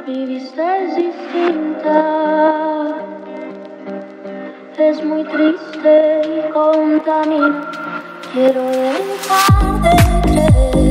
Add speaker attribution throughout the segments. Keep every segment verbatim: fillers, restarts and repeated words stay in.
Speaker 1: Mi vista es distinta, es muy triste y contamina. Quiero dejar de creer,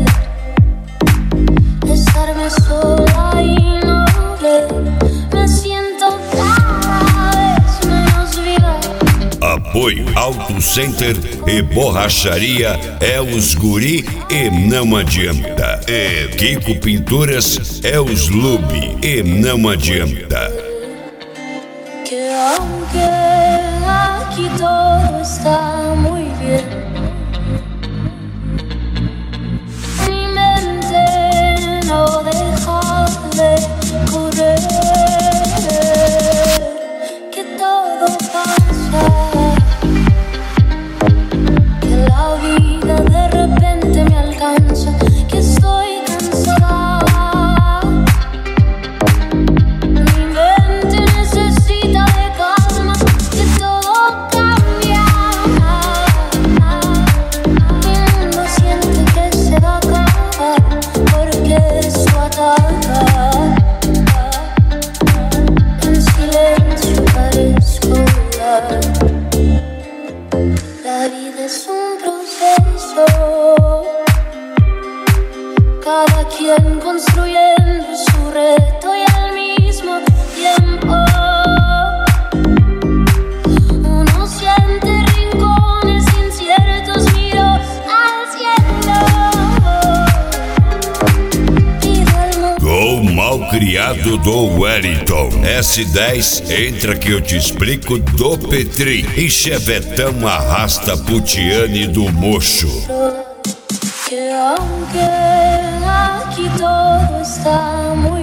Speaker 1: estarme sola y no ver. Me siento cada vez menos viva.
Speaker 2: Apoio Auto Center e Borracharia é os guri e não adianta. É Kiko Pinturas é os Lube e não adianta.
Speaker 1: Que aunque aquí todo está muy bien, mi mente no deja de correr. Que todo pasa, que la vida de repente me alcanza, que estoy cansada. Mi mente necesita de calma, que todo cambia. Mi mundo siente que se va a acabar, porque eso ataca. En silencio parezco volar. La vida es un proceso, cada quien construyendo su reto y al mismo tiempo uno siente rincones inciertos, miro al cielo, pido al mundo.
Speaker 2: Gol mal criado do Wellington. S dez, entra que eu te explico do Petri. E Chevetão arrasta Putiane do Mocho.
Speaker 1: Que aunque aquí todo está muy